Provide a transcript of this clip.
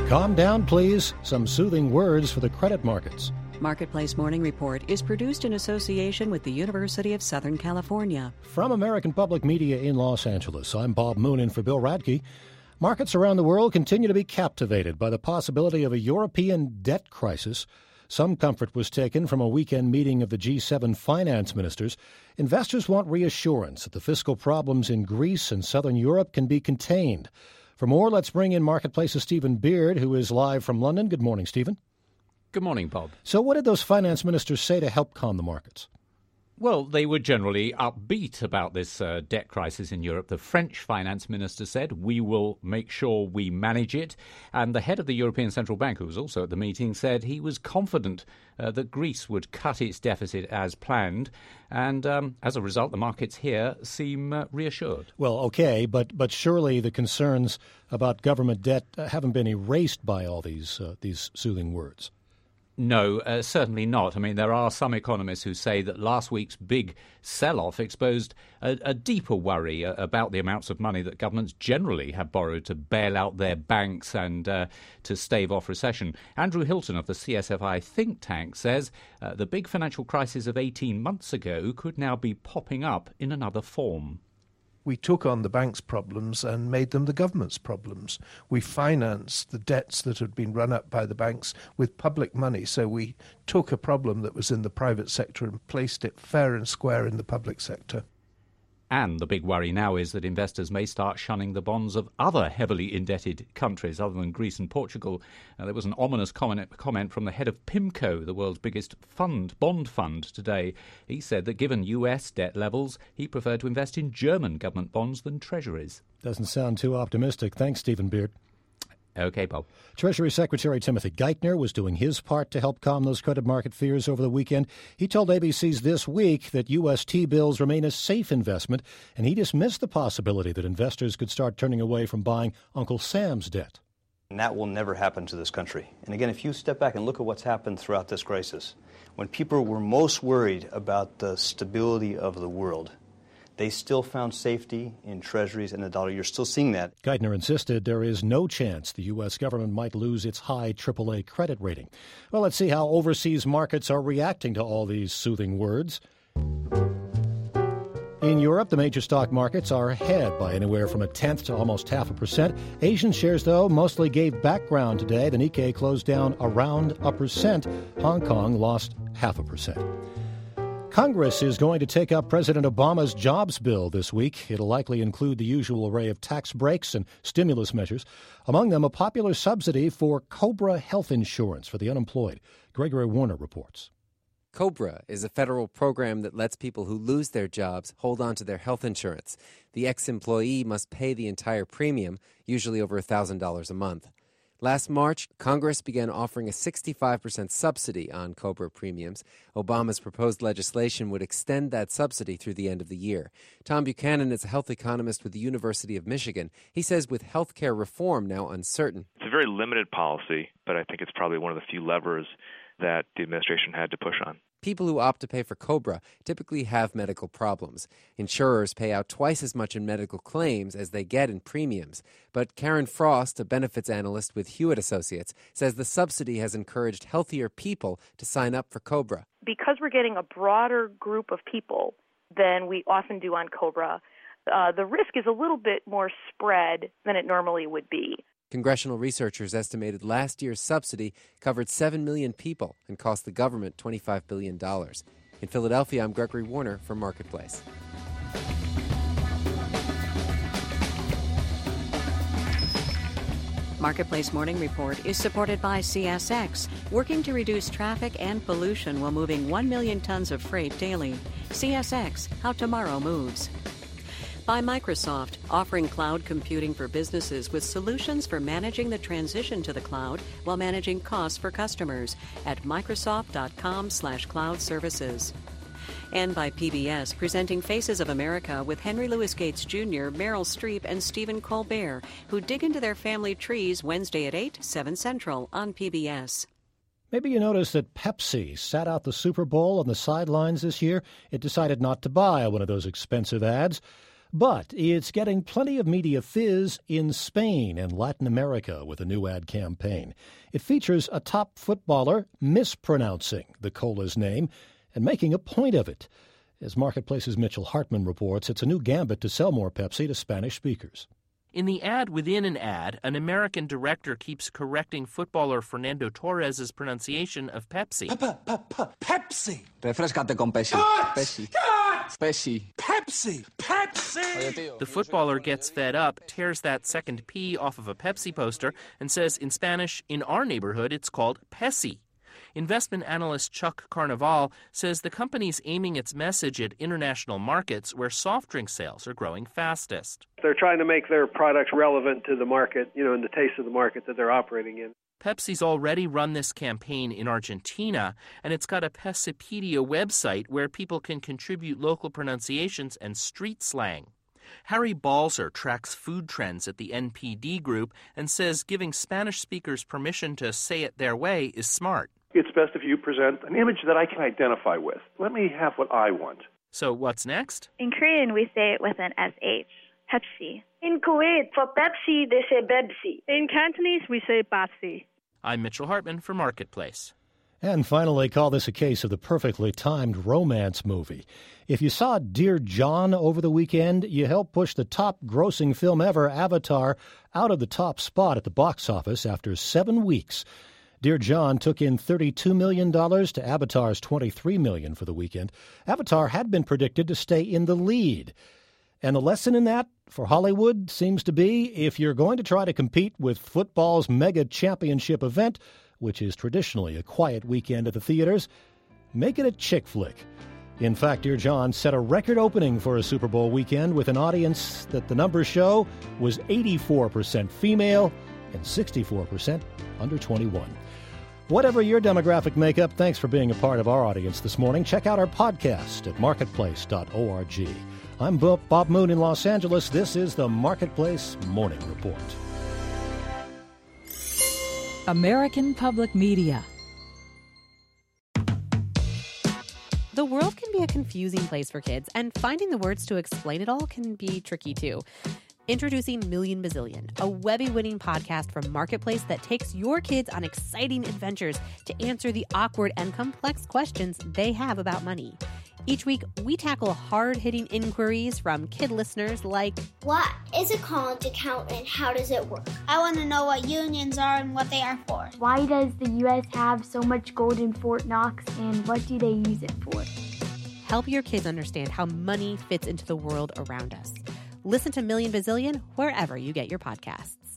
Calm down, please. Some soothing words for the credit markets. Marketplace Morning Report is produced in association with the University of Southern California. From American Public Media in Los Angeles, I'm Bob Moon in for Bill Radke. Markets around the world continue to be captivated by the possibility of a European debt crisis. Some comfort was taken from a weekend meeting of the G7 finance ministers. Investors want reassurance that the fiscal problems in Greece and southern Europe can be contained. For more, let's bring in Marketplace's Stephen Beard, who is live from London. Good morning, Stephen. Good morning, Bob. So what did those finance ministers say to help calm the markets? Well, they were generally upbeat about this debt crisis in Europe. The French finance minister said, we will make sure we manage it. And the head of the European Central Bank, who was also at the meeting, said he was confident that Greece would cut its deficit as planned. And as a result, the markets here seem reassured. Well, okay, but surely the concerns about government debt haven't been erased by all these soothing words. No, certainly not. I mean, there are some economists who say that last week's big sell-off exposed a deeper worry about the amounts of money that governments generally have borrowed to bail out their banks and to stave off recession. Andrew Hilton of the CSFI think tank says the big financial crisis of 18 months ago could now be popping up in another form. We took on the bank's problems and made them the government's problems. We financed the debts that had been run up by the banks with public money. So we took a problem that was in the private sector and placed it fair and square in the public sector. And the big worry now is that investors may start shunning the bonds of other heavily indebted countries other than Greece and Portugal. There was an ominous comment from the head of PIMCO, the world's biggest bond fund today. He said that given US debt levels, he preferred to invest in German government bonds than treasuries. Doesn't sound too optimistic. Thanks, Stephen Beard. Okay, Bob. Treasury Secretary Timothy Geithner was doing his part to help calm those credit market fears over the weekend. He told ABC's This Week that U.S. T-bills remain a safe investment, and he dismissed the possibility that investors could start turning away from buying Uncle Sam's debt. And that will never happen to this country. And again, if you step back and look at what's happened throughout this crisis, when people were most worried about the stability of the world, they still found safety in treasuries and the dollar. You're still seeing that. Geithner insisted there is no chance the U.S. government might lose its high AAA credit rating. Well, let's see how overseas markets are reacting to all these soothing words. In Europe, the major stock markets are ahead by anywhere from 0.1% to almost 0.5%. Asian shares, though, mostly gave background today. The Nikkei closed down around 1%. Hong Kong lost 0.5%. Congress is going to take up President Obama's jobs bill this week. It'll likely include the usual array of tax breaks and stimulus measures, among them a popular subsidy for COBRA health insurance for the unemployed. Gregory Warner reports. COBRA is a federal program that lets people who lose their jobs hold on to their health insurance. The ex-employee must pay the entire premium, usually over $1,000 a month. Last March, Congress began offering a 65% subsidy on COBRA premiums. Obama's proposed legislation would extend that subsidy through the end of the year. Tom Buchanan is a health economist with the University of Michigan. He says with health care reform now uncertain, it's a very limited policy, but I think it's probably one of the few levers that the administration had to push on. People who opt to pay for COBRA typically have medical problems. Insurers pay out twice as much in medical claims as they get in premiums. But Karen Frost, a benefits analyst with Hewitt Associates, says the subsidy has encouraged healthier people to sign up for COBRA. Because we're getting a broader group of people than we often do on COBRA, the risk is a little bit more spread than it normally would be. Congressional researchers estimated last year's subsidy covered 7 million people and cost the government $25 billion. In Philadelphia, I'm Gregory Warner for Marketplace. Marketplace Morning Report is supported by CSX, working to reduce traffic and pollution while moving 1 million tons of freight daily. CSX, how tomorrow moves. By Microsoft, offering cloud computing for businesses with solutions for managing the transition to the cloud while managing costs for customers at Microsoft.com/cloud services. And by PBS, presenting Faces of America with Henry Louis Gates Jr., Meryl Streep, and Stephen Colbert, who dig into their family trees Wednesday at 8, 7 Central on PBS. Maybe you noticed that Pepsi sat out the Super Bowl on the sidelines this year. It decided not to buy one of those expensive ads. But it's getting plenty of media fizz in Spain and Latin America with a new ad campaign. It features a top footballer mispronouncing the cola's name and making a point of it. As Marketplace's Mitchell Hartman reports, it's a new gambit to sell more Pepsi to Spanish speakers. In the ad within an ad, an American director keeps correcting footballer Fernando Torres' pronunciation of Pepsi. Pepsi. Refrescate con Pepsi. Pepsi. Pepsi. Pepsi. Pepsi. The footballer gets fed up, tears that second P off of a Pepsi poster, and says in Spanish, in our neighborhood, it's called Pepsi. Investment analyst Chuck Carnival says the company's aiming its message at international markets where soft drink sales are growing fastest. They're trying to make their products relevant to the market, and the taste of the market that they're operating in. Pepsi's already run this campaign in Argentina, and it's got a Pepsipedia website where people can contribute local pronunciations and street slang. Harry Balzer tracks food trends at the NPD group and says giving Spanish speakers permission to say it their way is smart. It's best if you present an image that I can identify with. Let me have what I want. So what's next? In Korean, we say it with an SH. Pepsi. In Kuwait, for Pepsi, they say Bebsi. In Cantonese, we say Batsi. I'm Mitchell Hartman for Marketplace. And finally, call this a case of the perfectly timed romance movie. If you saw Dear John over the weekend, you helped push the top-grossing film ever, Avatar, out of the top spot at the box office after 7 weeks. Dear John took in $32 million to Avatar's $23 million for the weekend. Avatar had been predicted to stay in the lead. And the lesson in that for Hollywood seems to be, if you're going to try to compete with football's mega championship event, which is traditionally a quiet weekend at the theaters, make it a chick flick. In fact, Dear John set a record opening for a Super Bowl weekend with an audience that the numbers show was 84% female and 64% under 21. Whatever your demographic makeup, thanks for being a part of our audience this morning. Check out our podcast at marketplace.org. I'm Bob Moon in Los Angeles. This is the Marketplace Morning Report. American Public Media. The world can be a confusing place for kids, and finding the words to explain it all can be tricky too. Introducing Million Bazillion, a Webby-winning podcast from Marketplace that takes your kids on exciting adventures to answer the awkward and complex questions they have about money. Each week, we tackle hard-hitting inquiries from kid listeners like, what is a college account and how does it work? I want to know what unions are and what they are for. Why does the U.S. have so much gold in Fort Knox and what do they use it for? Help your kids understand how money fits into the world around us. Listen to Million Bazillion wherever you get your podcasts.